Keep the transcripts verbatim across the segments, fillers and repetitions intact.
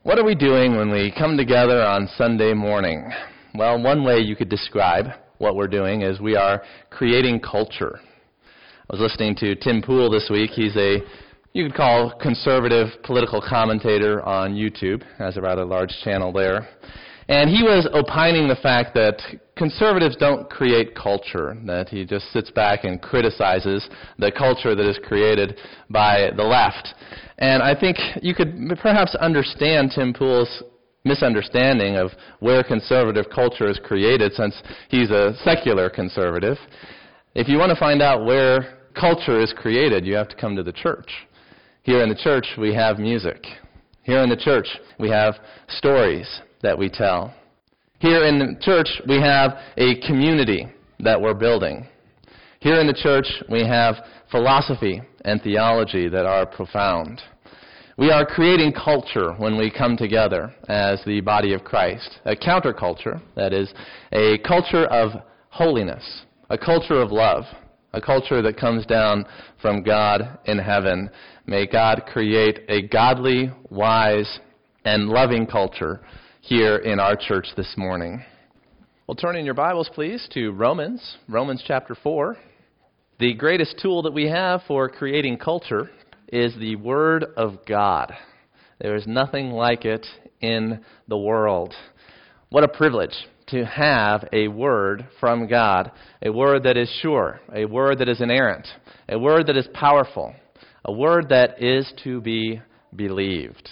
What are we doing when we come together on Sunday morning? Well, one way you could describe what we're doing is we are creating culture. I was listening to Tim Pool this week. He's a, you could call, conservative political commentator on YouTube. Has a rather large channel there. And he was opining the fact that conservatives don't create culture, that he just sits back and criticizes the culture that is created by the left. And I think you could perhaps understand Tim Pool's misunderstanding of where conservative culture is created, since he's a secular conservative. If you want to find out where culture is created, you have to come to the church. Here in the church, we have music. Here in the church, we have stories that we tell. Here in the church, we have a community that we're building. Here in the church, we have philosophy and theology that are profound. We are creating culture when we come together as the body of Christ. A counterculture, that is, a culture of holiness, a culture of love, a culture that comes down from God in heaven. May God create a godly, wise, and loving culture here in our church this morning. Well, turn in your Bibles, please, to Romans, Romans chapter four. The greatest tool that we have for creating culture is the Word of God. There is nothing like it in the world. What a privilege to have a Word from God, a Word that is sure, a Word that is inerrant, a Word that is powerful, a Word that is to be believed.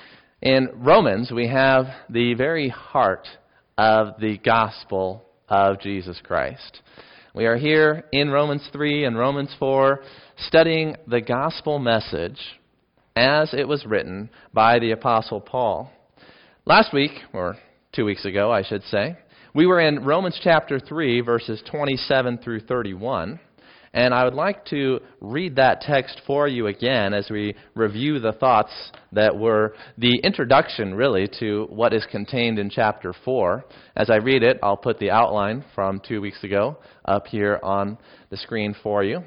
In Romans, we have the very heart of the gospel of Jesus Christ. We are here in Romans three and Romans four studying the gospel message as it was written by the Apostle Paul. Last week, or two weeks ago, I should say, we were in Romans chapter three, verses twenty-seven through thirty-one. And I would like to read that text for you again as we review the thoughts that were the introduction, really, to what is contained in chapter four. As I read it, I'll put the outline from two weeks ago up here on the screen for you.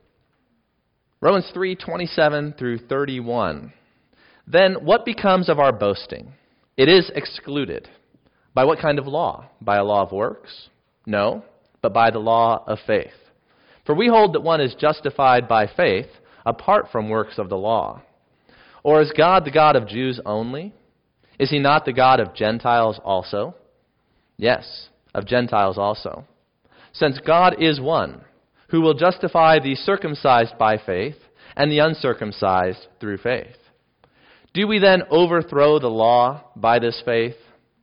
Romans three, twenty-seven through thirty-one. Then what becomes of our boasting? It is excluded. By what kind of law? By a law of works? No, but by the law of faith. For we hold that one is justified by faith apart from works of the law. Or is God the God of Jews only? Is he not the God of Gentiles also? Yes, of Gentiles also. Since God is one, who will justify the circumcised by faith and the uncircumcised through faith. Do we then overthrow the law by this faith?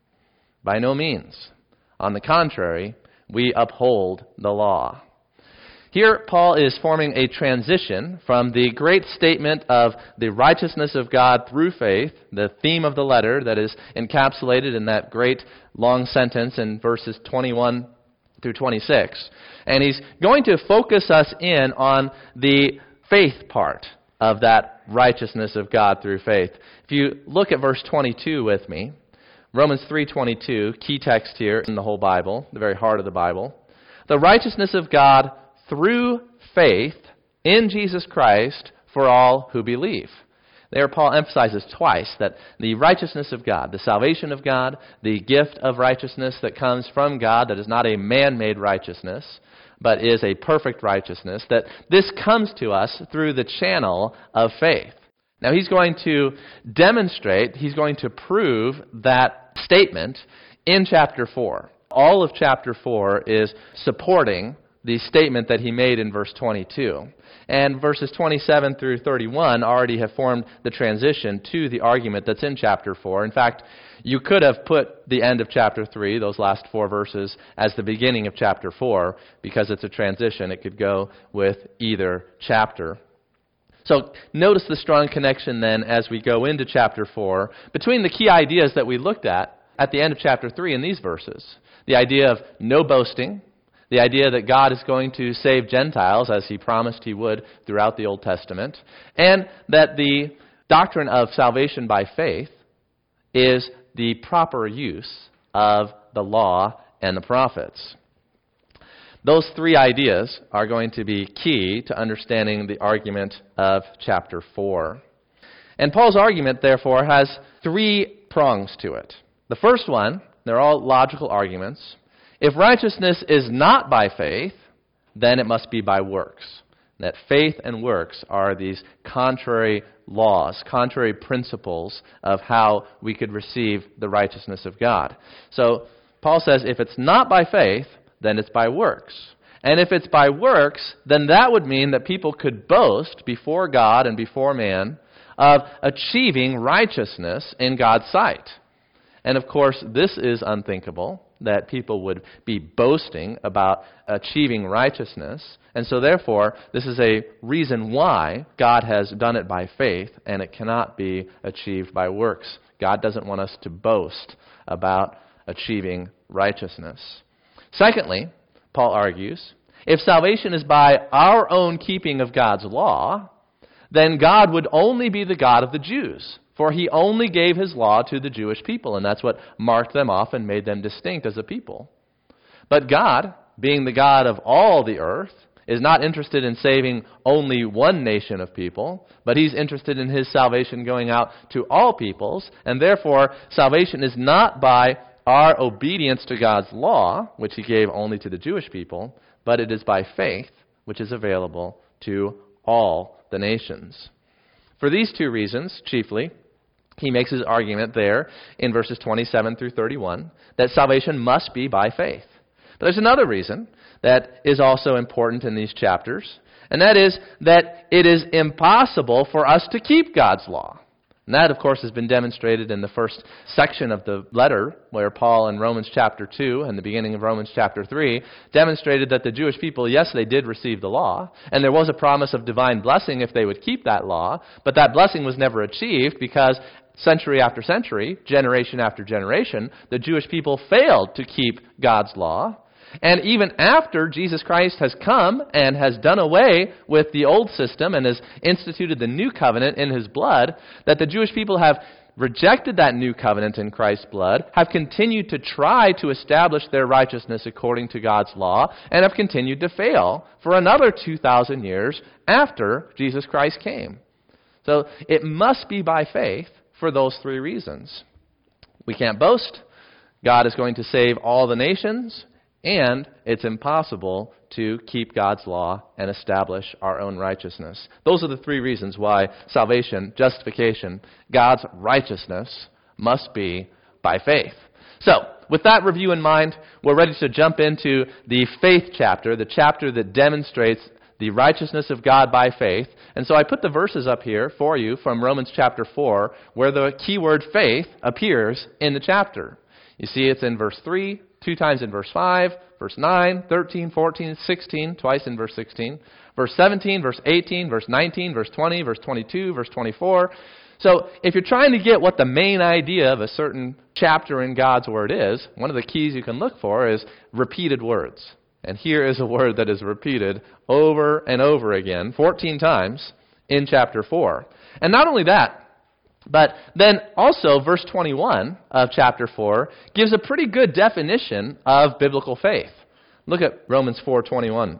By no means. On the contrary, we uphold the law. Here, Paul is forming a transition from the great statement of the righteousness of God through faith, the theme of the letter that is encapsulated in that great long sentence in verses twenty-one through twenty-six. And he's going to focus us in on the faith part of that righteousness of God through faith. If you look at verse twenty-two with me, Romans three twenty-two, key text here in the whole Bible, the very heart of the Bible. The righteousness of God through faith in Jesus Christ for all who believe. There Paul emphasizes twice that the righteousness of God, the salvation of God, the gift of righteousness that comes from God, that is not a man-made righteousness, but is a perfect righteousness, that this comes to us through the channel of faith. Now he's going to demonstrate, he's going to prove that statement in chapter four. All of chapter four is supporting the statement that he made in verse twenty-two. And verses twenty-seven through thirty-one already have formed the transition to the argument that's in chapter four. In fact, you could have put the end of chapter three, those last four verses, as the beginning of chapter four, because it's a transition. It could go with either chapter. So notice the strong connection then as we go into chapter four between the key ideas that we looked at at the end of chapter three in these verses. The idea of no boasting, the idea that God is going to save Gentiles, as he promised he would throughout the Old Testament, and that the doctrine of salvation by faith is the proper use of the law and the prophets. Those three ideas are going to be key to understanding the argument of chapter four. And Paul's argument, therefore, has three prongs to it. The first one, they're all logical arguments. If righteousness is not by faith, then it must be by works. That faith and works are these contrary laws, contrary principles of how we could receive the righteousness of God. So Paul says if it's not by faith, then it's by works. And if it's by works, then that would mean that people could boast before God and before man of achieving righteousness in God's sight. And of course, this is unthinkable, that people would be boasting about achieving righteousness. And so therefore, this is a reason why God has done it by faith, and it cannot be achieved by works. God doesn't want us to boast about achieving righteousness. Secondly, Paul argues, if salvation is by our own keeping of God's law, then God would only be the God of the Jews. For he only gave his law to the Jewish people, and that's what marked them off and made them distinct as a people. But God, being the God of all the earth, is not interested in saving only one nation of people, but he's interested in his salvation going out to all peoples, and therefore salvation is not by our obedience to God's law, which he gave only to the Jewish people, but it is by faith, which is available to all the nations. For these two reasons, chiefly, he makes his argument there in verses twenty-seven through thirty-one that salvation must be by faith. But there's another reason that is also important in these chapters, and that is that it is impossible for us to keep God's law. And that, of course, has been demonstrated in the first section of the letter, where Paul in Romans chapter two and the beginning of Romans chapter three demonstrated that the Jewish people, yes, they did receive the law, and there was a promise of divine blessing if they would keep that law, but that blessing was never achieved because century after century, generation after generation, the Jewish people failed to keep God's law. And even after Jesus Christ has come and has done away with the old system and has instituted the new covenant in his blood, that the Jewish people have rejected that new covenant in Christ's blood, have continued to try to establish their righteousness according to God's law, and have continued to fail for another two thousand years after Jesus Christ came. So it must be by faith for those three reasons. We can't boast. God is going to save all the nations. And it's impossible to keep God's law and establish our own righteousness. Those are the three reasons why salvation, justification, God's righteousness must be by faith. So, with that review in mind, we're ready to jump into the faith chapter, the chapter that demonstrates the righteousness of God by faith. And so I put the verses up here for you from Romans chapter four, where the keyword faith appears in the chapter. You see it's in verse three, two times in verse five, verse nine, thirteen, fourteen, sixteen, twice in verse sixteen, verse seventeen, verse eighteen, verse nineteen, verse twenty, verse twenty-two, verse twenty-four. So if you're trying to get what the main idea of a certain chapter in God's Word is, one of the keys you can look for is repeated words. And here is a word that is repeated over and over again, fourteen times in chapter four. And not only that, but then also verse twenty-one of chapter four gives a pretty good definition of biblical faith. Look at Romans four twenty-one.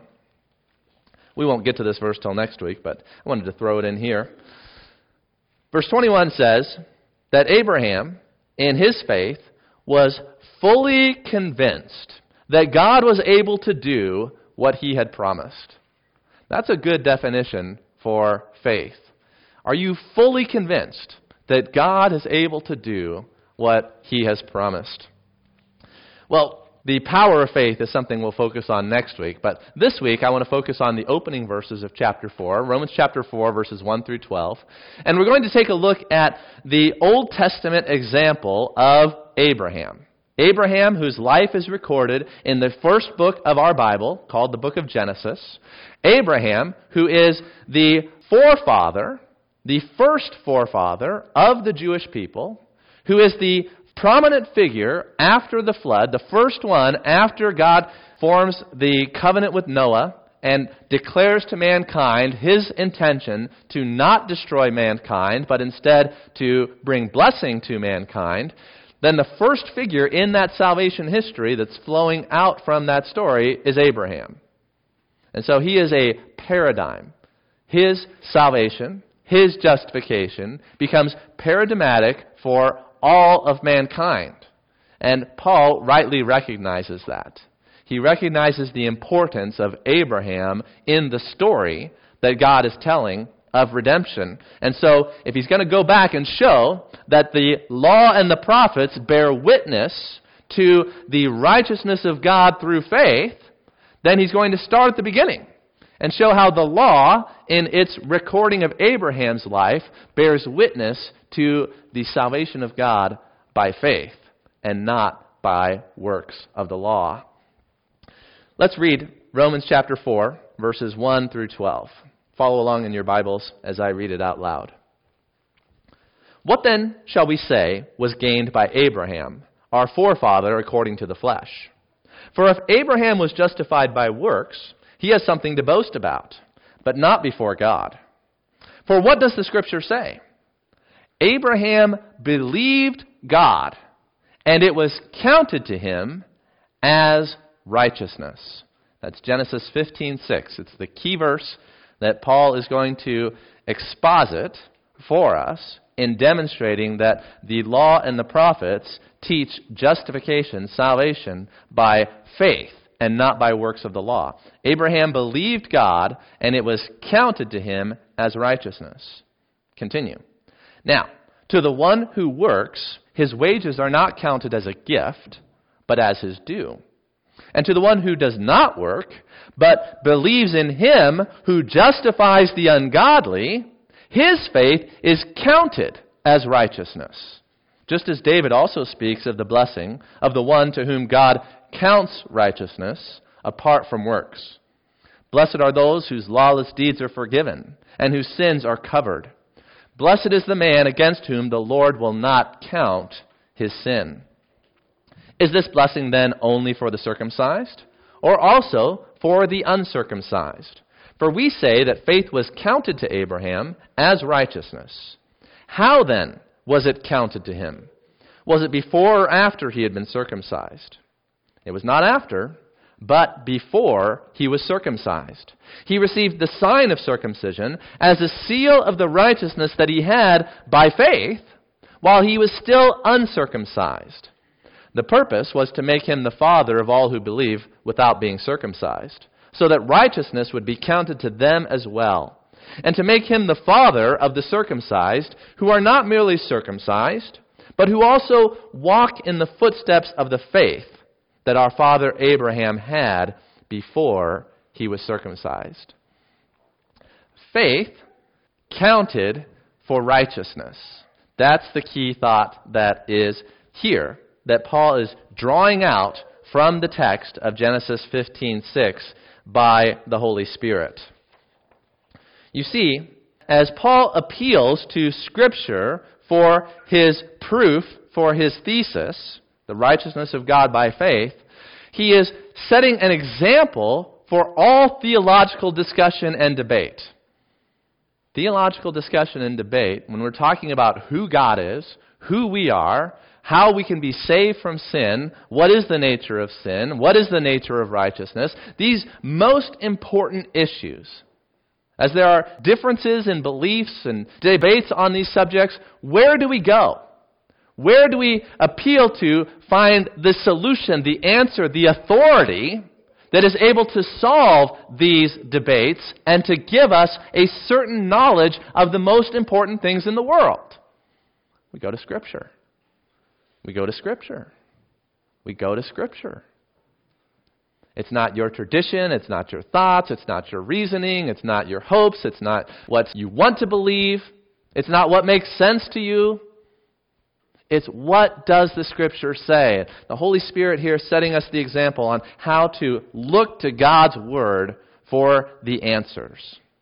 We won't get to this verse till next week, but I wanted to throw it in here. Verse twenty-one says that Abraham, in his faith, was fully convinced that God was able to do what he had promised. That's a good definition for faith. Are you fully convinced that God is able to do what he has promised? Well, the power of faith is something we'll focus on next week, but this week I want to focus on the opening verses of chapter four, Romans chapter four, verses one through twelve, and we're going to take a look at the Old Testament example of Abraham. Abraham, whose life is recorded in the first book of our Bible, called the book of Genesis. Abraham, who is the forefather, the first forefather of the Jewish people, who is the prominent figure after the flood, the first one after God forms the covenant with Noah and declares to mankind his intention to not destroy mankind, but instead to bring blessing to mankind. Then the first figure in that salvation history that's flowing out from that story is Abraham. And so he is a paradigm. His salvation, his justification, becomes paradigmatic for all of mankind. And Paul rightly recognizes that. He recognizes the importance of Abraham in the story that God is telling of redemption. And so, if he's going to go back and show that the law and the prophets bear witness to the righteousness of God through faith, then he's going to start at the beginning and show how the law, in its recording of Abraham's life, bears witness to the salvation of God by faith and not by works of the law. Let's read Romans chapter four, verses one through twelve. Follow along in your Bibles as I read it out loud. What then shall we say was gained by Abraham, our forefather according to the flesh? For if Abraham was justified by works, he has something to boast about, but not before God. For what does the Scripture say? Abraham believed God, and it was counted to him as righteousness. That's Genesis fifteen six. It's the key verse that Paul is going to exposit for us in demonstrating that the law and the prophets teach justification, salvation, by faith and not by works of the law. Abraham believed God, and it was counted to him as righteousness. Continue. Now, to the one who works, his wages are not counted as a gift, but as his due. And to the one who does not work, but believes in him who justifies the ungodly, his faith is counted as righteousness. Just as David also speaks of the blessing of the one to whom God counts righteousness apart from works. Blessed are those whose lawless deeds are forgiven and whose sins are covered. Blessed is the man against whom the Lord will not count his sin. Is this blessing then only for the circumcised, or also for the uncircumcised? For we say that faith was counted to Abraham as righteousness. How then was it counted to him? Was it before or after he had been circumcised? It was not after, but before he was circumcised. He received the sign of circumcision as a seal of the righteousness that he had by faith while he was still uncircumcised. The purpose was to make him the father of all who believe without being circumcised, so that righteousness would be counted to them as well, and to make him the father of the circumcised, who are not merely circumcised, but who also walk in the footsteps of the faith that our father Abraham had before he was circumcised. Faith counted for righteousness. That's the key thought that is here, that Paul is drawing out from the text of Genesis fifteen six by the Holy Spirit. You see, as Paul appeals to Scripture for his proof, for his thesis, the righteousness of God by faith, he is setting an example for all theological discussion and debate. Theological discussion and debate, when we're talking about who God is, who we are, how we can be saved from sin, what is the nature of sin, what is the nature of righteousness, these most important issues. As there are differences in beliefs and debates on these subjects, where do we go? Where do we appeal to find the solution, the answer, the authority that is able to solve these debates and to give us a certain knowledge of the most important things in the world? We go to Scripture. We go to Scripture. We go to Scripture. It's not your tradition, it's not your thoughts, it's not your reasoning, it's not your hopes, it's not what you want to believe, it's not what makes sense to you. It's what does the Scripture say? The Holy Spirit here is setting us the example on how to look to God's Word for the answers.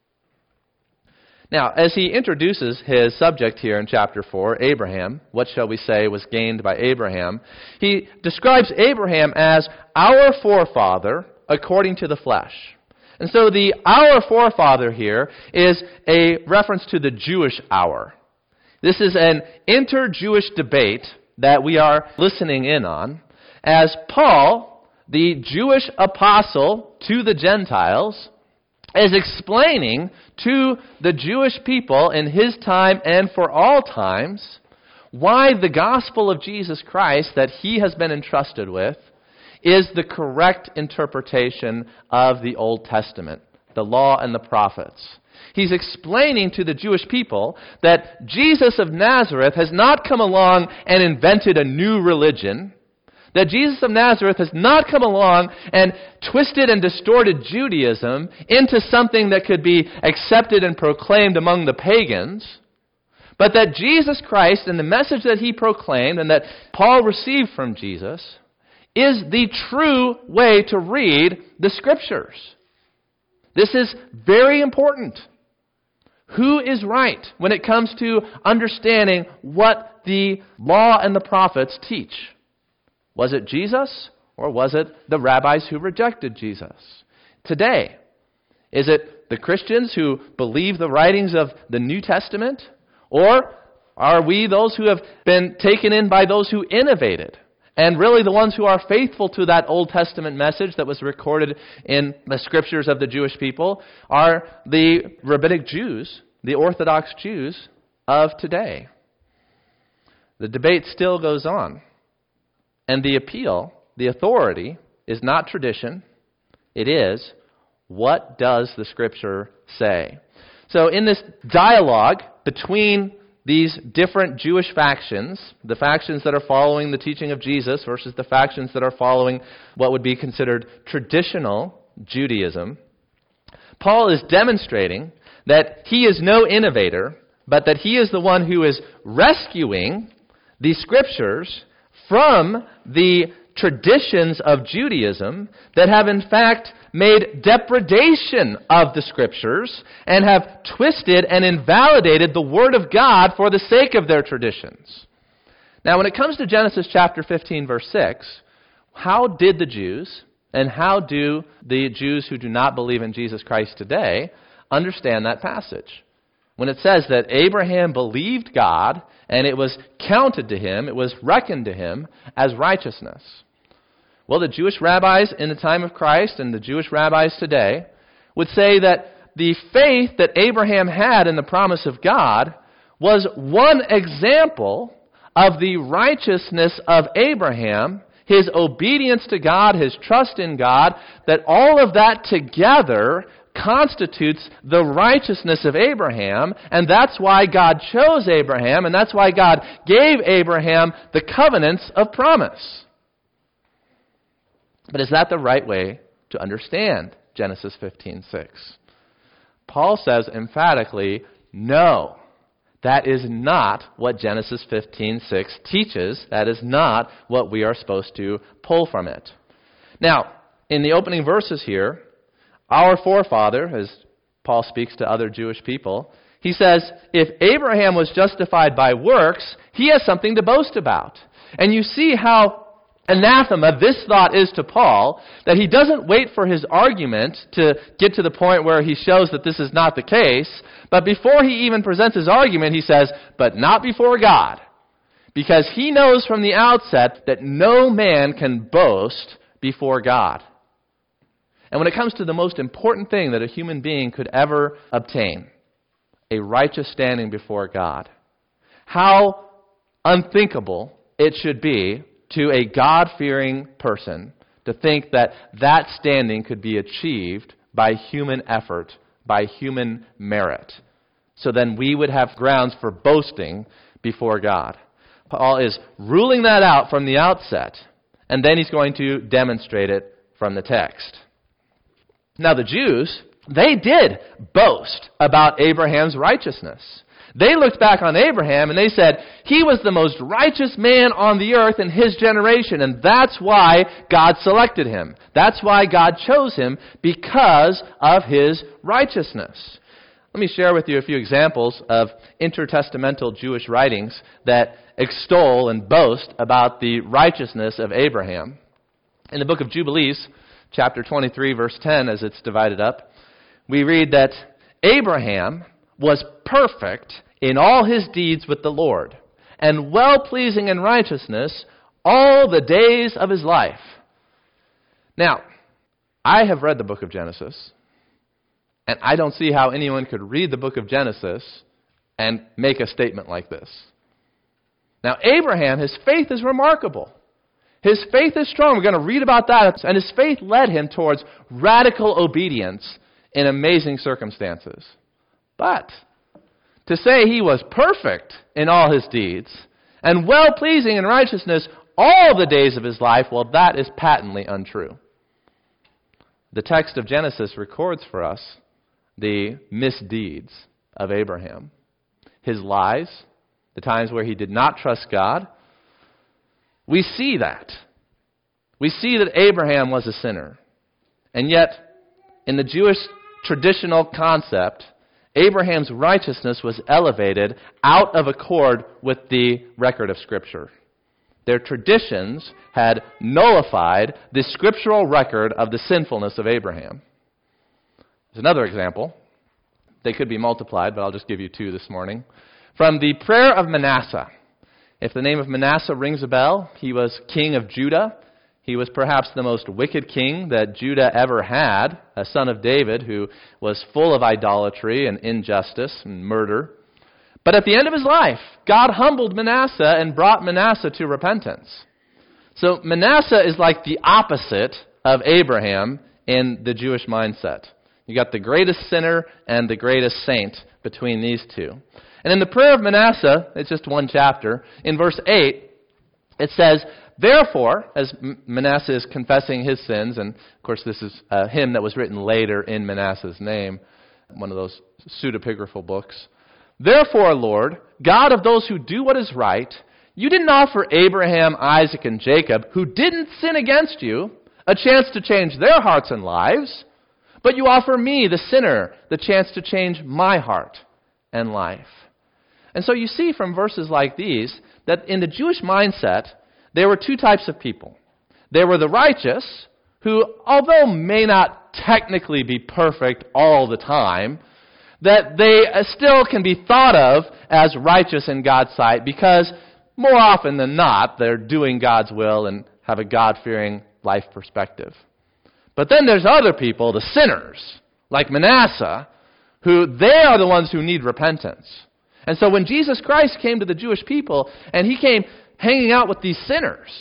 Now, as he introduces his subject here in chapter four, Abraham, what shall we say was gained by Abraham, he describes Abraham as our forefather according to the flesh. And so the our forefather here is a reference to the Jewish hour. This is an inter-Jewish debate that we are listening in on, as Paul, the Jewish apostle to the Gentiles, is explaining to the Jewish people in his time and for all times why the gospel of Jesus Christ that he has been entrusted with is the correct interpretation of the Old Testament, the law and the prophets. He's explaining to the Jewish people that Jesus of Nazareth has not come along and invented a new religion, that Jesus of Nazareth has not come along and twisted and distorted Judaism into something that could be accepted and proclaimed among the pagans, but that Jesus Christ and the message that he proclaimed and that Paul received from Jesus is the true way to read the Scriptures. This is very important. Who is right when it comes to understanding what the law and the prophets teach? Was it Jesus, or was it the rabbis who rejected Jesus? Today, is it the Christians who believe the writings of the New Testament, or are we those who have been taken in by those who innovated? And really the ones who are faithful to that Old Testament message that was recorded in the Scriptures of the Jewish people are the rabbinic Jews, the Orthodox Jews of today. The debate still goes on. And the appeal, the authority, is not tradition. It is, what does the Scripture say? So in this dialogue between these different Jewish factions, the factions that are following the teaching of Jesus versus the factions that are following what would be considered traditional Judaism, Paul is demonstrating that he is no innovator, but that he is the one who is rescuing the Scriptures from the traditions of Judaism that have in fact made depredation of the Scriptures and have twisted and invalidated the Word of God for the sake of their traditions. Now, when it comes to Genesis chapter fifteen, verse six, how did the Jews, and how do the Jews who do not believe in Jesus Christ today understand that passage? When it says that Abraham believed God, and it was counted to him, it was reckoned to him as righteousness. Well, the Jewish rabbis in the time of Christ and the Jewish rabbis today would say that the faith that Abraham had in the promise of God was one example of the righteousness of Abraham, his obedience to God, his trust in God, that all of that together constitutes the righteousness of Abraham, and that's why God chose Abraham, and that's why God gave Abraham the covenants of promise. But is that the right way to understand Genesis fifteen six? Paul says emphatically, no. That is not what Genesis fifteen six teaches. That is not what we are supposed to pull from it. Now, in the opening verses here, our forefather, as Paul speaks to other Jewish people, he says, if Abraham was justified by works, he has something to boast about. And you see how anathema this thought is to Paul, that he doesn't wait for his argument to get to the point where he shows that this is not the case, but before he even presents his argument, he says, but not before God. Because he knows from the outset that no man can boast before God. And when it comes to the most important thing that a human being could ever obtain, a righteous standing before God, how unthinkable it should be to a God-fearing person to think that that standing could be achieved by human effort, by human merit. So then we would have grounds for boasting before God. Paul is ruling that out from the outset, and then he's going to demonstrate it from the text. Now the Jews, they did boast about Abraham's righteousness. They looked back on Abraham and they said, he was the most righteous man on the earth in his generation, and that's why God selected him. That's why God chose him, because of his righteousness. Let me share with you a few examples of intertestamental Jewish writings that extol and boast about the righteousness of Abraham. In the book of Jubilees, chapter twenty-three, verse ten, as it's divided up, we read that Abraham was perfect in all his deeds with the Lord, and well-pleasing in righteousness all the days of his life. Now, I have read the book of Genesis, and I don't see how anyone could read the book of Genesis and make a statement like this. Now, Abraham, his faith is remarkable. His faith is strong. We're going to read about that. And his faith led him towards radical obedience in amazing circumstances. But to say he was perfect in all his deeds and well-pleasing in righteousness all the days of his life, well, that is patently untrue. The text of Genesis records for us the misdeeds of Abraham. His lies, the times where he did not trust God. We see that. We see that Abraham was a sinner. And yet, in the Jewish traditional concept, Abraham's righteousness was elevated out of accord with the record of Scripture. Their traditions had nullified the scriptural record of the sinfulness of Abraham. There's another example. They could be multiplied, but I'll just give you two this morning. From the prayer of Manasseh. If the name of Manasseh rings a bell, he was king of Judah. He was perhaps the most wicked king that Judah ever had, a son of David who was full of idolatry and injustice and murder. But at the end of his life, God humbled Manasseh and brought Manasseh to repentance. So Manasseh is like the opposite of Abraham in the Jewish mindset. You got the greatest sinner and the greatest saint between these two. And in the prayer of Manasseh, it's just one chapter, in verse eight, it says, therefore, as Manasseh is confessing his sins, and of course this is a hymn that was written later in Manasseh's name, one of those pseudepigraphal books. Therefore, Lord, God of those who do what is right, you didn't offer Abraham, Isaac, and Jacob, who didn't sin against you, a chance to change their hearts and lives, but you offer me, the sinner, the chance to change my heart and life. And so you see from verses like these that in the Jewish mindset, there were two types of people. There were the righteous, who, although may not technically be perfect all the time, that they still can be thought of as righteous in God's sight because more often than not, they're doing God's will and have a God-fearing life perspective. But then there's other people, the sinners, like Manasseh, who they are the ones who need repentance. And so when Jesus Christ came to the Jewish people and he came hanging out with these sinners,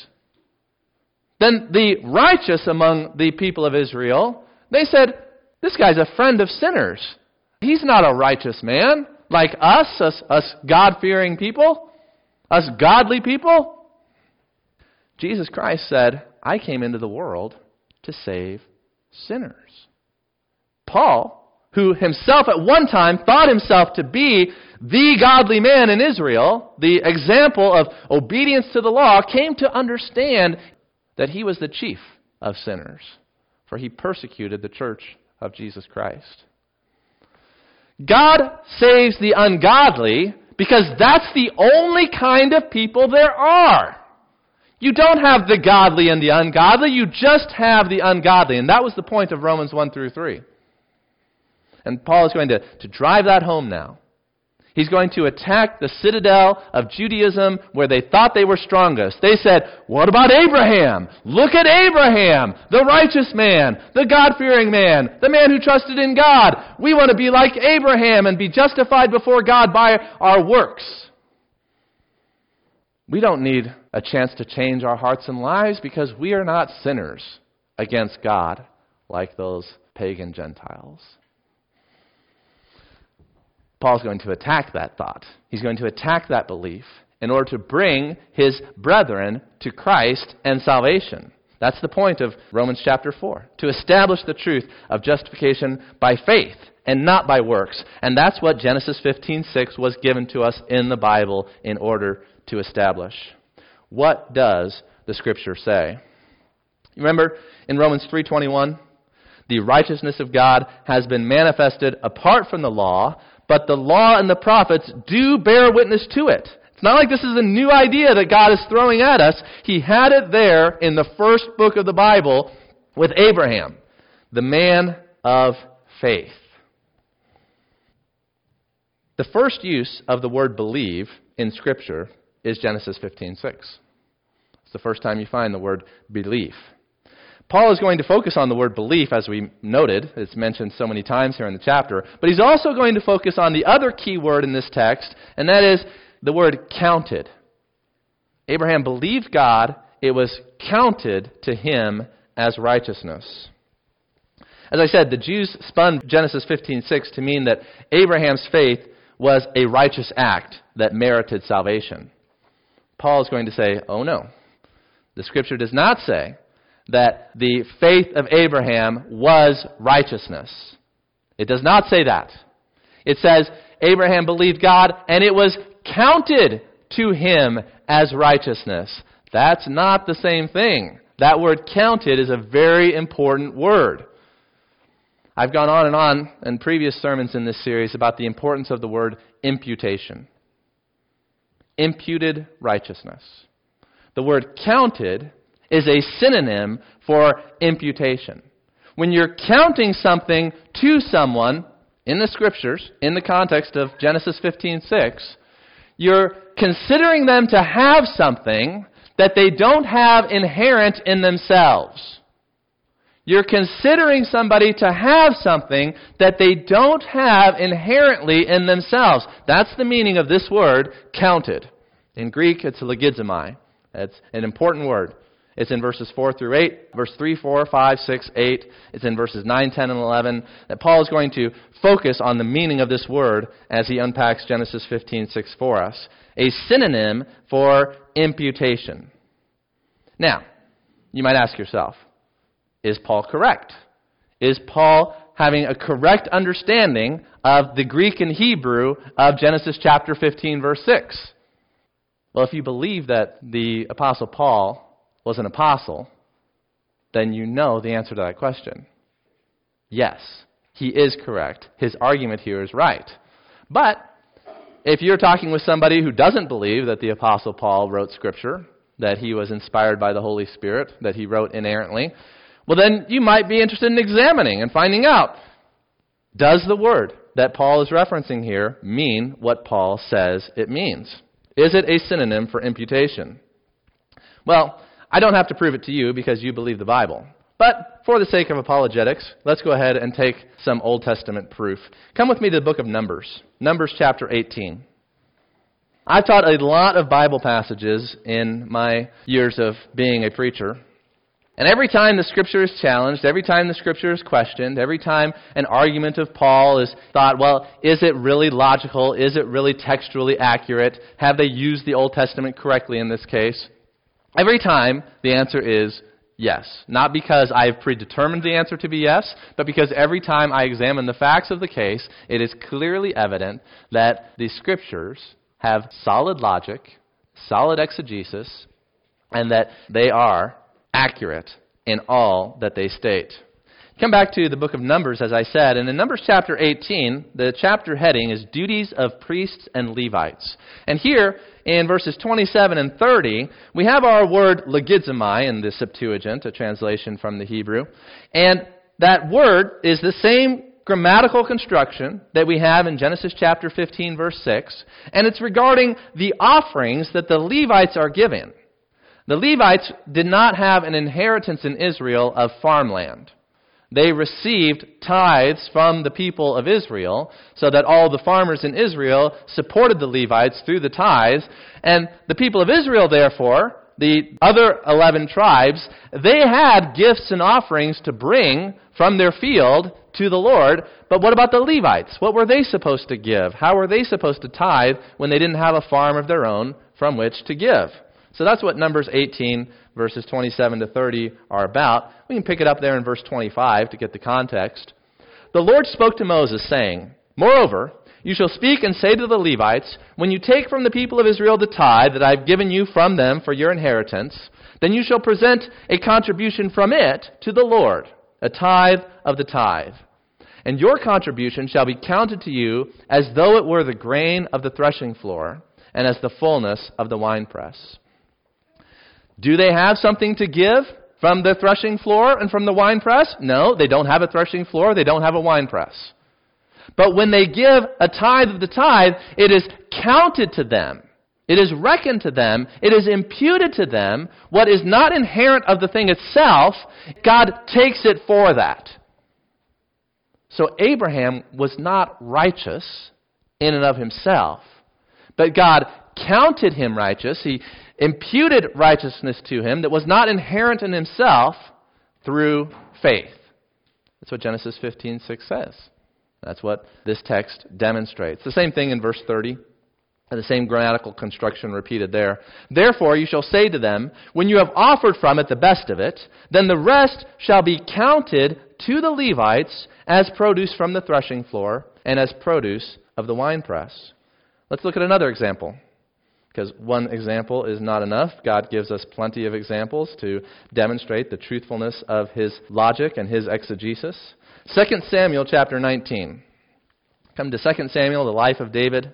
then the righteous among the people of Israel, they said, this guy's a friend of sinners. He's not a righteous man like us, us, us God-fearing people, us godly people. Jesus Christ said, I came into the world to save sinners. Paul, who himself at one time thought himself to be the godly man in Israel, the example of obedience to the law, came to understand that he was the chief of sinners, for he persecuted the church of Jesus Christ. God saves the ungodly because that's the only kind of people there are. You don't have the godly and the ungodly, you just have the ungodly. And that was the point of Romans one through three. And Paul is going to, to drive that home now. He's going to attack the citadel of Judaism where they thought they were strongest. They said, what about Abraham? Look at Abraham, the righteous man, the God-fearing man, the man who trusted in God. We want to be like Abraham and be justified before God by our works. We don't need a chance to change our hearts and lives because we are not sinners against God like those pagan Gentiles. Paul's going to attack that thought. He's going to attack that belief in order to bring his brethren to Christ and salvation. That's the point of Romans chapter four, to establish the truth of justification by faith and not by works. And that's what Genesis fifteen six was given to us in the Bible in order to establish. What does the Scripture say? You remember in Romans three twenty-one, the righteousness of God has been manifested apart from the law, but the law and the prophets do bear witness to it. It's not like this is a new idea that God is throwing at us. He had it there in the first book of the Bible with Abraham, the man of faith. The first use of the word believe in Scripture is Genesis fifteen six. It's the first time you find the word belief. Paul is going to focus on the word belief, as we noted. It's mentioned so many times here in the chapter. But he's also going to focus on the other key word in this text, and that is the word counted. Abraham believed God, it was counted to him as righteousness. As I said, the Jews spun Genesis fifteen six to mean that Abraham's faith was a righteous act that merited salvation. Paul is going to say, oh no. The Scripture does not say that the faith of Abraham was righteousness. It does not say that. It says Abraham believed God and it was counted to him as righteousness. That's not the same thing. That word counted is a very important word. I've gone on and on in previous sermons in this series about the importance of the word imputation. Imputed righteousness. The word counted is a synonym for imputation. When you're counting something to someone in the Scriptures, in the context of Genesis fifteen six, you're considering them to have something that they don't have inherent in themselves. You're considering somebody to have something that they don't have inherently in themselves. That's the meaning of this word, counted. In Greek, it's logizomai. It's an important word. It's in verses four through eight, verse three, four, five, six, eight. It's in verses nine, ten, and eleven. That Paul is going to focus on the meaning of this word as he unpacks Genesis fifteen six for us. A synonym for imputation. Now, you might ask yourself, is Paul correct? Is Paul having a correct understanding of the Greek and Hebrew of Genesis chapter fifteen, verse six? Well, if you believe that the Apostle Paul was an apostle, then you know the answer to that question. Yes, he is correct. His argument here is right. But if you're talking with somebody who doesn't believe that the Apostle Paul wrote Scripture, that he was inspired by the Holy Spirit, that he wrote inerrantly, well, then you might be interested in examining and finding out, does the word that Paul is referencing here mean what Paul says it means? Is it a synonym for imputation? Well, I don't have to prove it to you because you believe the Bible. But for the sake of apologetics, let's go ahead and take some Old Testament proof. Come with me to the book of Numbers, Numbers chapter eighteen. I've taught a lot of Bible passages in my years of being a preacher. And every time the Scripture is challenged, every time the Scripture is questioned, every time an argument of Paul is thought, well, is it really logical? Is it really textually accurate? Have they used the Old Testament correctly in this case? Every time the answer is yes. Not because I have predetermined the answer to be yes, but because every time I examine the facts of the case, it is clearly evident that the Scriptures have solid logic, solid exegesis, and that they are accurate in all that they state. Come back to the book of Numbers, as I said, and in Numbers chapter eighteen, the chapter heading is Duties of Priests and Levites. And here, in verses twenty-seven and thirty, we have our word logizomai in the Septuagint, a translation from the Hebrew. And that word is the same grammatical construction that we have in Genesis chapter fifteen, verse six, and it's regarding the offerings that the Levites are given. The Levites did not have an inheritance in Israel of farmland. They received tithes from the people of Israel, so that all the farmers in Israel supported the Levites through the tithes. And the people of Israel, therefore, the other eleven tribes, they had gifts and offerings to bring from their field to the Lord. But what about the Levites? What were they supposed to give? How were they supposed to tithe when they didn't have a farm of their own from which to give? So that's what Numbers eighteen, verses twenty-seven to thirty are about. We can pick it up there in verse twenty-five to get the context. The Lord spoke to Moses, saying, Moreover, you shall speak and say to the Levites, when you take from the people of Israel the tithe that I have given you from them for your inheritance, then you shall present a contribution from it to the Lord, a tithe of the tithe. And your contribution shall be counted to you as though it were the grain of the threshing floor, and as the fullness of the winepress. Do they have something to give from the threshing floor and from the winepress? No, they don't have a threshing floor. They don't have a winepress. But when they give a tithe of the tithe, it is counted to them. It is reckoned to them. It is imputed to them. What is not inherent of the thing itself, God takes it for that. So Abraham was not righteous in and of himself, but God counted him righteous. He imputed righteousness to him that was not inherent in himself through faith. That's what Genesis fifteen six says. That's what this text demonstrates. The same thing in verse thirty. And the same grammatical construction repeated there. Therefore you shall say to them, when you have offered from it the best of it, then the rest shall be counted to the Levites as produce from the threshing floor and as produce of the winepress. Let's look at another example. Because one example is not enough. God gives us plenty of examples to demonstrate the truthfulness of his logic and his exegesis. Second Samuel chapter nineteen. Come to Second Samuel, the life of David.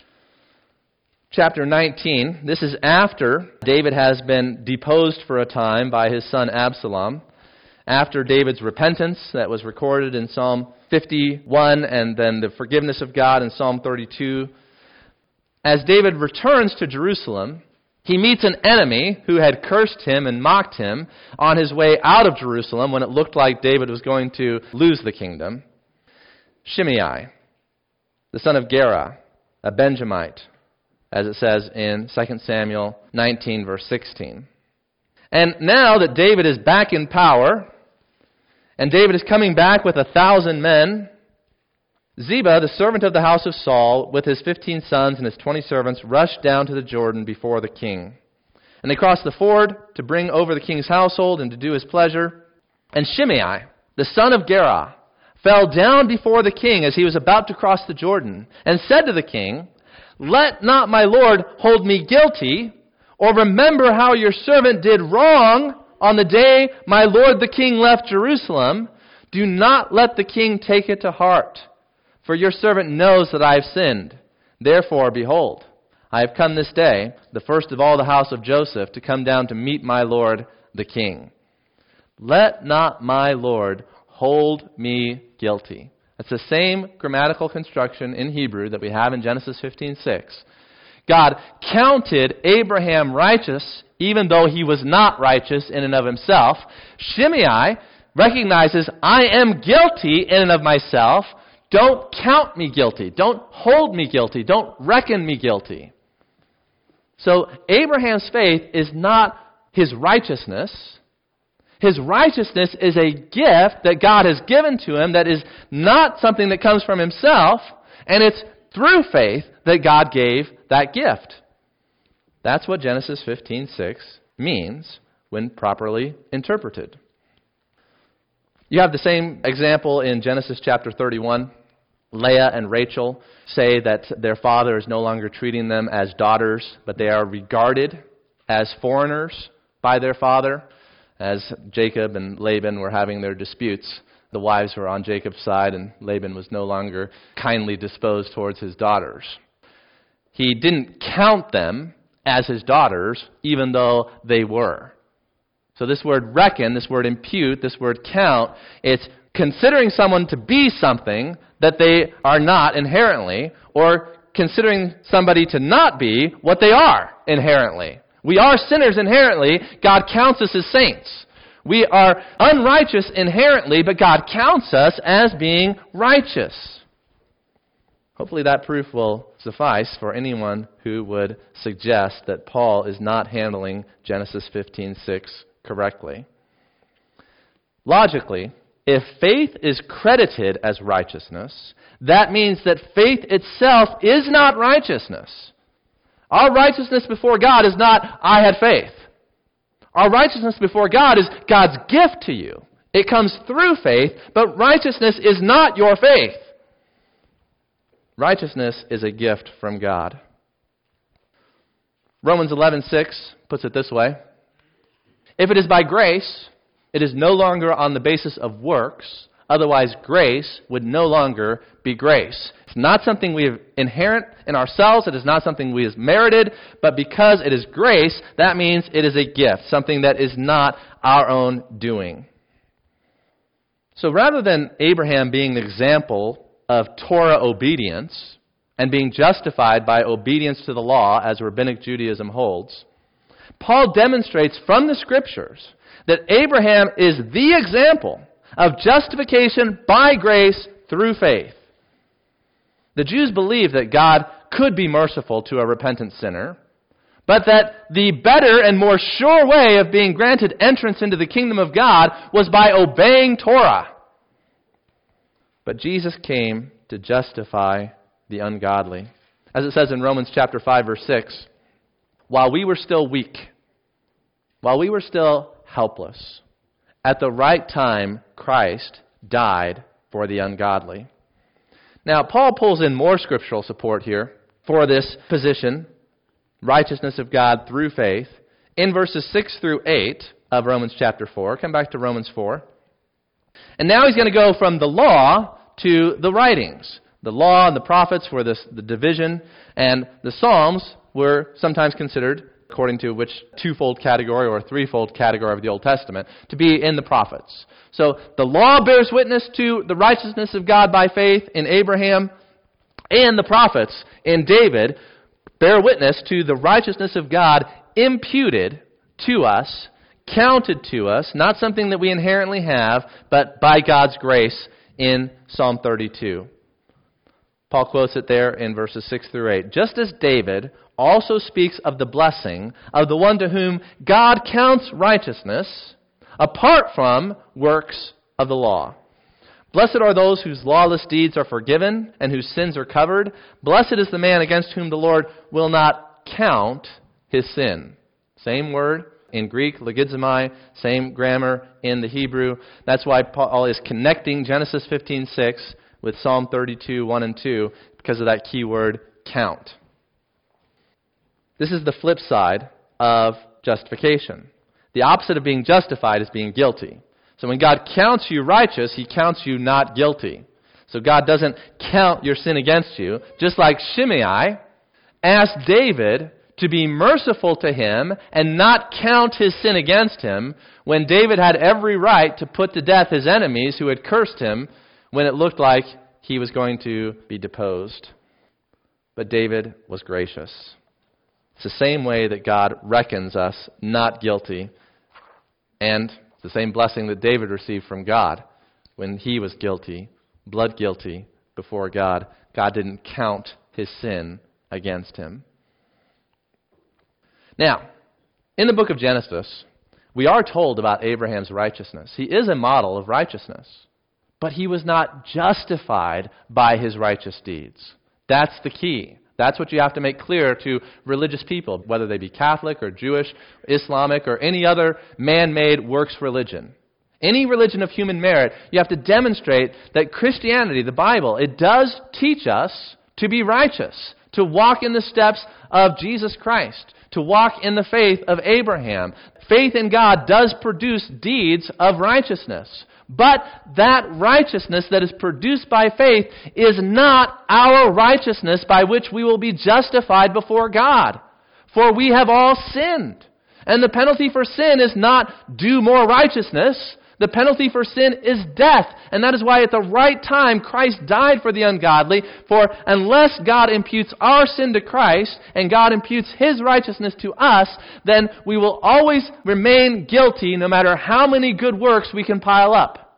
Chapter nineteen, this is after David has been deposed for a time by his son Absalom. After David's repentance that was recorded in Psalm fifty-one and then the forgiveness of God in Psalm thirty-two. As David returns to Jerusalem, he meets an enemy who had cursed him and mocked him on his way out of Jerusalem when it looked like David was going to lose the kingdom. Shimei, the son of Gera, a Benjamite, as it says in Second Samuel nineteen, verse sixteen. And now that David is back in power, and David is coming back with a thousand men, Ziba, the servant of the house of Saul, with his fifteen sons and his twenty servants, rushed down to the Jordan before the king. And they crossed the ford to bring over the king's household and to do his pleasure. And Shimei, the son of Gera, fell down before the king as he was about to cross the Jordan, and said to the king, let not my lord hold me guilty, or remember how your servant did wrong on the day my lord the king left Jerusalem. Do not let the king take it to heart, for your servant knows that I have sinned. Therefore, behold, I have come this day, the first of all the house of Joseph, to come down to meet my lord the king. Let not my lord hold me guilty. It's the same grammatical construction in Hebrew that we have in Genesis fifteen six. God counted Abraham righteous even though he was not righteous in and of himself. Shimei recognizes, I am guilty in and of myself. Don't count me guilty. Don't hold me guilty. Don't reckon me guilty. So Abraham's faith is not his righteousness. His righteousness is a gift that God has given to him that is not something that comes from himself, and it's through faith that God gave that gift. That's what Genesis fifteen six means when properly interpreted. You have the same example in Genesis chapter thirty-one. Leah and Rachel say that their father is no longer treating them as daughters, but they are regarded as foreigners by their father. As Jacob and Laban were having their disputes, the wives were on Jacob's side, and Laban was no longer kindly disposed towards his daughters. He didn't count them as his daughters, even though they were. So this word reckon, this word impute, this word count, it's considering someone to be something that they are not inherently, or considering somebody to not be what they are inherently. We are sinners inherently. God counts us as saints. We are unrighteous inherently, but God counts us as being righteous. Hopefully that proof will suffice for anyone who would suggest that Paul is not handling Genesis fifteen six correctly. Logically, if faith is credited as righteousness, that means that faith itself is not righteousness. Our righteousness before God is not, I had faith. Our righteousness before God is God's gift to you. It comes through faith, but righteousness is not your faith. Righteousness is a gift from God. Romans eleven six puts it this way. If it is by grace, it is no longer on the basis of works. Otherwise, grace would no longer be grace. It's not something we have inherent in ourselves. It is not something we have merited. But because it is grace, that means it is a gift, something that is not our own doing. So rather than Abraham being an example of Torah obedience and being justified by obedience to the law, as Rabbinic Judaism holds, Paul demonstrates from the Scriptures that Abraham is the example of justification by grace through faith. The Jews believed that God could be merciful to a repentant sinner, but that the better and more sure way of being granted entrance into the kingdom of God was by obeying Torah. But Jesus came to justify the ungodly. As it says in Romans chapter five, verse six, while we were still weak, while we were still helpless, at the right time, Christ died for the ungodly. Now, Paul pulls in more scriptural support here for this position, righteousness of God through faith, in verses six through eight of Romans chapter four. Come back to Romans four. And now he's going to go from the law to the writings. The law and the prophets were this, the division, and the Psalms were sometimes considered, according to which twofold category or threefold category of the Old Testament, to be in the prophets. So the law bears witness to the righteousness of God by faith in Abraham, and the prophets in David bear witness to the righteousness of God imputed to us, counted to us, not something that we inherently have, but by God's grace in Psalm thirty-two. Paul quotes it there in verses six through eight. Just as David also speaks of the blessing of the one to whom God counts righteousness apart from works of the law. Blessed are those whose lawless deeds are forgiven and whose sins are covered. Blessed is the man against whom the Lord will not count his sin. Same word in Greek, logizomai, same grammar in the Hebrew. That's why Paul is connecting Genesis fifteen six with Psalm thirty-two, one and two, because of that key word, count. This is the flip side of justification. The opposite of being justified is being guilty. So when God counts you righteous, He counts you not guilty. So God doesn't count your sin against you. Just like Shimei asked David to be merciful to him and not count his sin against him, when David had every right to put to death his enemies who had cursed him when it looked like he was going to be deposed. But David was gracious. It's the same way that God reckons us not guilty, and it's the same blessing that David received from God when he was guilty, blood guilty, before God. God didn't count his sin against him. Now, in the book of Genesis, we are told about Abraham's righteousness. He is a model of righteousness, but he was not justified by his righteous deeds. That's the key. That's what you have to make clear to religious people, whether they be Catholic or Jewish, Islamic, or any other man-made works religion. Any religion of human merit, you have to demonstrate that Christianity, the Bible, it does teach us to be righteous, to walk in the steps of Jesus Christ, to walk in the faith of Abraham. Faith in God does produce deeds of righteousness. But that righteousness that is produced by faith is not our righteousness by which we will be justified before God. For we have all sinned. And the penalty for sin is not do more righteousness. The penalty for sin is death. And that is why at the right time Christ died for the ungodly. For unless God imputes our sin to Christ and God imputes His righteousness to us, then we will always remain guilty no matter how many good works we can pile up.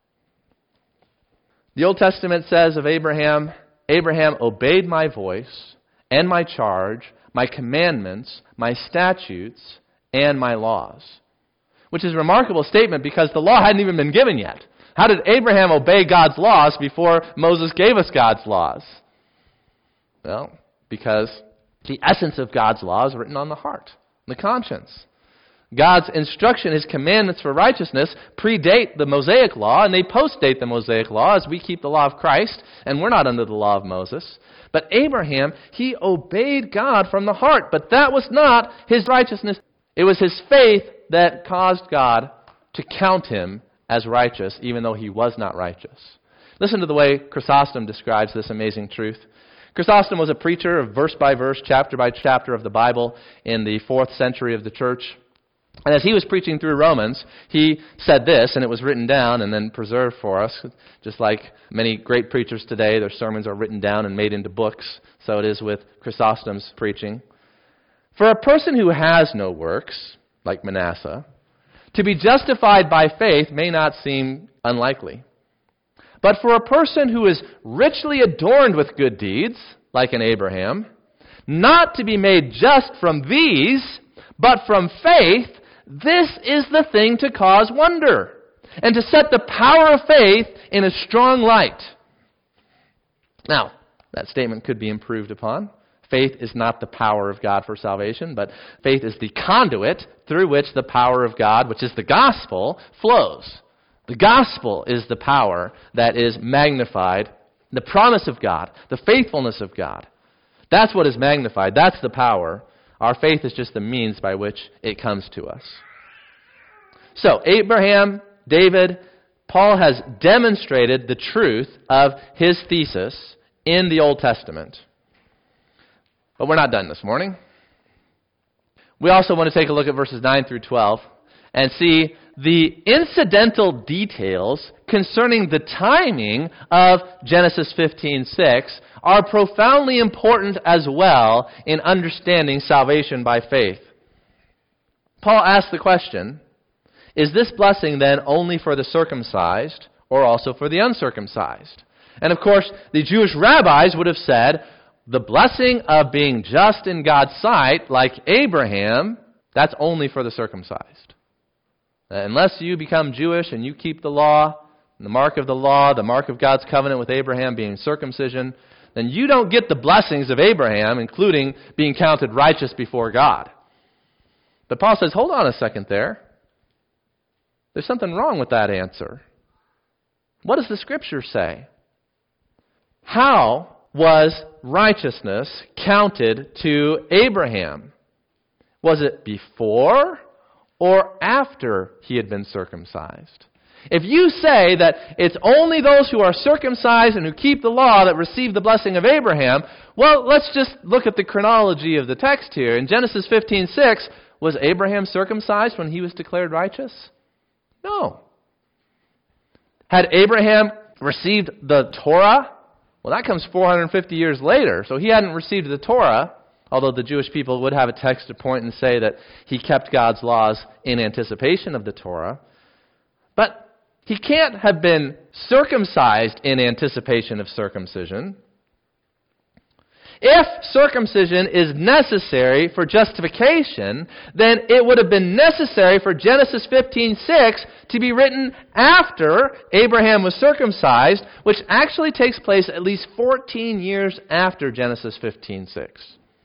The Old Testament says of Abraham, Abraham obeyed my voice and my charge, my commandments, my statutes, and my laws. Which is a remarkable statement because the law hadn't even been given yet. How did Abraham obey God's laws before Moses gave us God's laws? Well, because the essence of God's law is written on the heart, the conscience. God's instruction, His commandments for righteousness, predate the Mosaic law, and they postdate the Mosaic law as we keep the law of Christ, and we're not under the law of Moses. But Abraham, he obeyed God from the heart, but that was not his righteousness. It was his faith that caused God to count him as righteous, even though he was not righteous. Listen to the way Chrysostom describes this amazing truth. Chrysostom was a preacher of verse by verse, chapter by chapter of the Bible in the fourth century of the church. And as he was preaching through Romans, he said this, and it was written down and then preserved for us. Just like many great preachers today, their sermons are written down and made into books. So it is with Chrysostom's preaching. For a person who has no works, like Manasseh, to be justified by faith may not seem unlikely. But for a person who is richly adorned with good deeds, like an Abraham, not to be made just from these, but from faith, this is the thing to cause wonder, and to set the power of faith in a strong light. Now, that statement could be improved upon. Faith is not the power of God for salvation, but faith is the conduit through which the power of God, which is the gospel, flows. The gospel is the power that is magnified, the promise of God, the faithfulness of God. That's what is magnified. That's the power. Our faith is just the means by which it comes to us. So, Abraham, David, Paul has demonstrated the truth of his thesis in the Old Testament. But we're not done this morning. We also want to take a look at verses nine through twelve and see the incidental details concerning the timing of Genesis fifteen six are profoundly important as well in understanding salvation by faith. Paul asks the question, is this blessing then only for the circumcised or also for the uncircumcised? And of course, the Jewish rabbis would have said, the blessing of being just in God's sight, like Abraham, that's only for the circumcised. Unless you become Jewish and you keep the law, the mark of the law, the mark of God's covenant with Abraham being circumcision, then you don't get the blessings of Abraham, including being counted righteous before God. But Paul says, hold on a second there. There's something wrong with that answer. What does the Scripture say? How was righteousness counted to Abraham? Was it before or after he had been circumcised? If you say that it's only those who are circumcised and who keep the law that receive the blessing of Abraham, well, let's just look at the chronology of the text here. In Genesis fifteen six, was Abraham circumcised when he was declared righteous? No. Had Abraham received the Torah? Well, that comes four hundred fifty years later, so he hadn't received the Torah, although the Jewish people would have a text to point and say that he kept God's laws in anticipation of the Torah. But he can't have been circumcised in anticipation of circumcision. If circumcision is necessary for justification, then it would have been necessary for Genesis fifteen six to be written after Abraham was circumcised, which actually takes place at least fourteen years after Genesis fifteen six.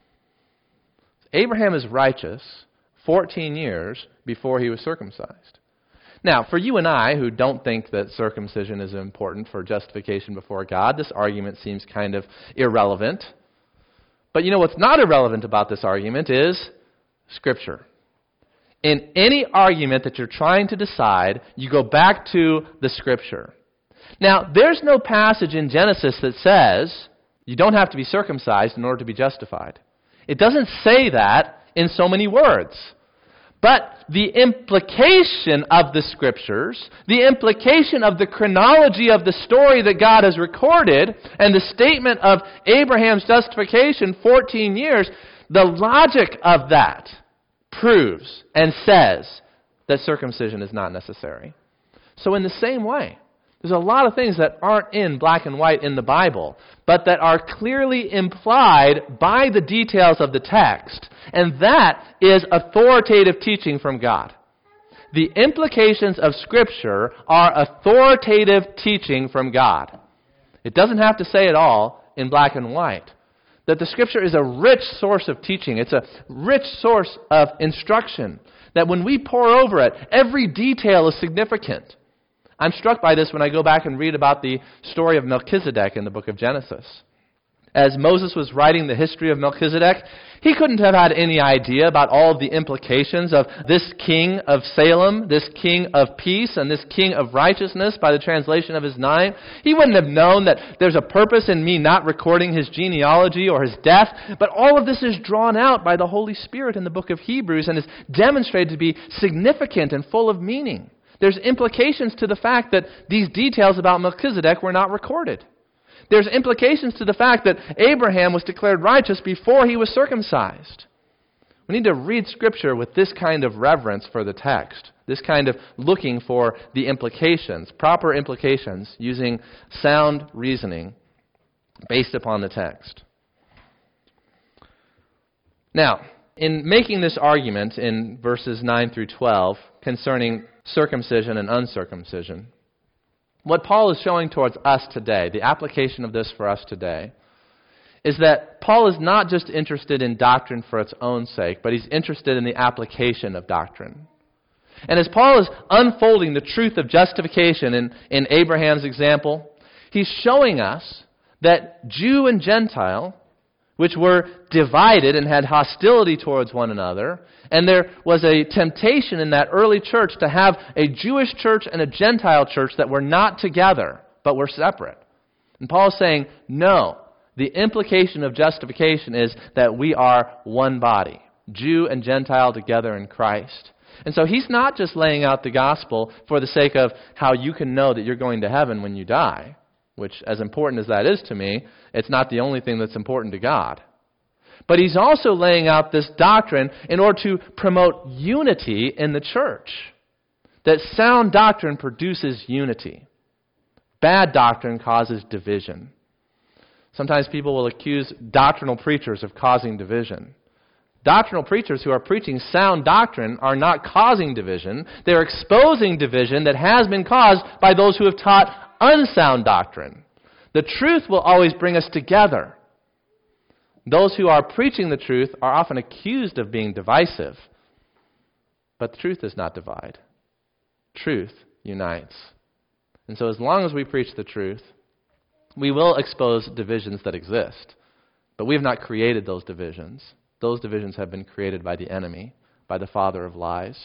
Abraham is righteous fourteen years before he was circumcised. Now, for you and I, who don't think that circumcision is important for justification before God, this argument seems kind of irrelevant. But you know what's not irrelevant about this argument is Scripture. In any argument that you're trying to decide, you go back to the Scripture. Now, there's no passage in Genesis that says you don't have to be circumcised in order to be justified. It doesn't say that in so many words. But the implication of the Scriptures, the implication of the chronology of the story that God has recorded, and the statement of Abraham's justification, fourteen years, the logic of that proves and says that circumcision is not necessary. So in the same way, there's a lot of things that aren't in black and white in the Bible, but that are clearly implied by the details of the text. And that is authoritative teaching from God. The implications of Scripture are authoritative teaching from God. It doesn't have to say it all in black and white. That the Scripture is a rich source of teaching. It's a rich source of instruction. That when we pore over it, every detail is significant. I'm struck by this when I go back and read about the story of Melchizedek in the book of Genesis. As Moses was writing the history of Melchizedek, he couldn't have had any idea about all of the implications of this king of Salem, this king of peace, and this king of righteousness by the translation of his name. He wouldn't have known that there's a purpose in me not recording his genealogy or his death, but all of this is drawn out by the Holy Spirit in the book of Hebrews and is demonstrated to be significant and full of meaning. There's implications to the fact that these details about Melchizedek were not recorded. There's implications to the fact that Abraham was declared righteous before he was circumcised. We need to read Scripture with this kind of reverence for the text, this kind of looking for the implications, proper implications, using sound reasoning based upon the text. Now, in making this argument in verses nine through twelve concerning circumcision and uncircumcision, what Paul is showing towards us today, the application of this for us today, is that Paul is not just interested in doctrine for its own sake, but he's interested in the application of doctrine. And as Paul is unfolding the truth of justification in, in Abraham's example, he's showing us that Jew and Gentile, which were divided and had hostility towards one another, and there was a temptation in that early church to have a Jewish church and a Gentile church that were not together, but were separate. And Paul's saying, no, the implication of justification is that we are one body, Jew and Gentile together in Christ. And so he's not just laying out the gospel for the sake of how you can know that you're going to heaven when you die, which, as important as that is to me, it's not the only thing that's important to God. But he's also laying out this doctrine in order to promote unity in the church. That sound doctrine produces unity. Bad doctrine causes division. Sometimes people will accuse doctrinal preachers of causing division. Doctrinal preachers who are preaching sound doctrine are not causing division. They're exposing division that has been caused by those who have taught unsound doctrine. The truth will always bring us together. Those who are preaching the truth are often accused of being divisive. But the truth does not divide. Truth unites. And so as long as we preach the truth, we will expose divisions that exist. But we have not created those divisions. Those divisions have been created by the enemy, by the father of lies.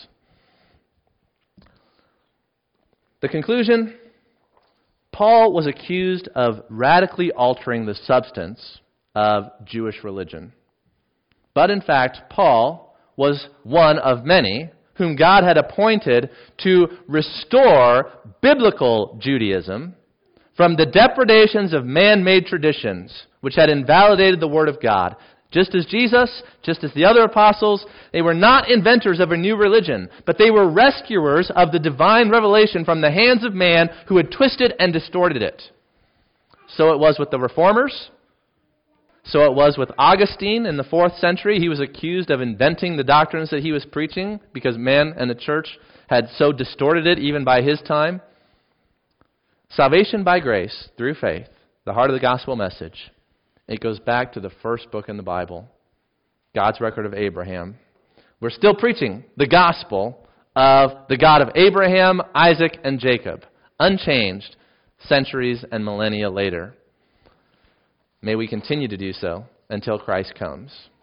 The conclusion, Paul was accused of radically altering the substance of Jewish religion. But in fact, Paul was one of many whom God had appointed to restore biblical Judaism from the depredations of man-made traditions which had invalidated the Word of God. Just as Jesus, just as the other apostles, they were not inventors of a new religion, but they were rescuers of the divine revelation from the hands of man who had twisted and distorted it. So it was with the Reformers. So it was with Augustine in the fourth century. He was accused of inventing the doctrines that he was preaching because man and the church had so distorted it even by his time. Salvation by grace through faith, the heart of the gospel message. It goes back to the first book in the Bible, God's record of Abraham. We're still preaching the gospel of the God of Abraham, Isaac, and Jacob, unchanged centuries and millennia later. May we continue to do so until Christ comes.